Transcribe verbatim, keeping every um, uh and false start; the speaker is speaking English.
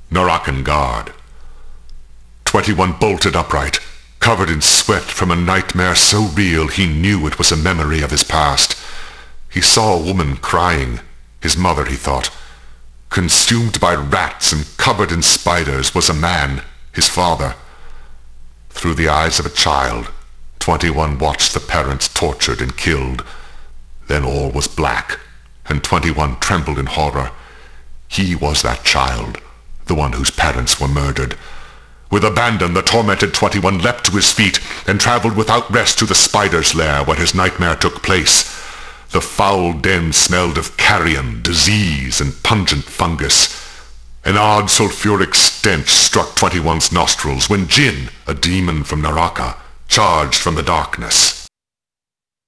Narakan guard. Twenty-one bolted upright, covered in sweat from a nightmare so real he knew it was a memory of his past. He saw a woman crying, his mother, he thought. Consumed by rats and covered in spiders was a man, his father. Through the eyes of a child, Twenty-one watched the parents tortured and killed. Then all was black, and Twenty-one trembled in horror. He was that child, the one whose parents were murdered. With abandon, the tormented Twenty-one leapt to his feet and traveled without rest to the spider's lair where his nightmare took place. The foul den smelled of carrion, disease, and pungent fungus. An odd sulfuric stench struck Twenty-one's nostrils when Jinn, a demon from Naraka, charged from the darkness.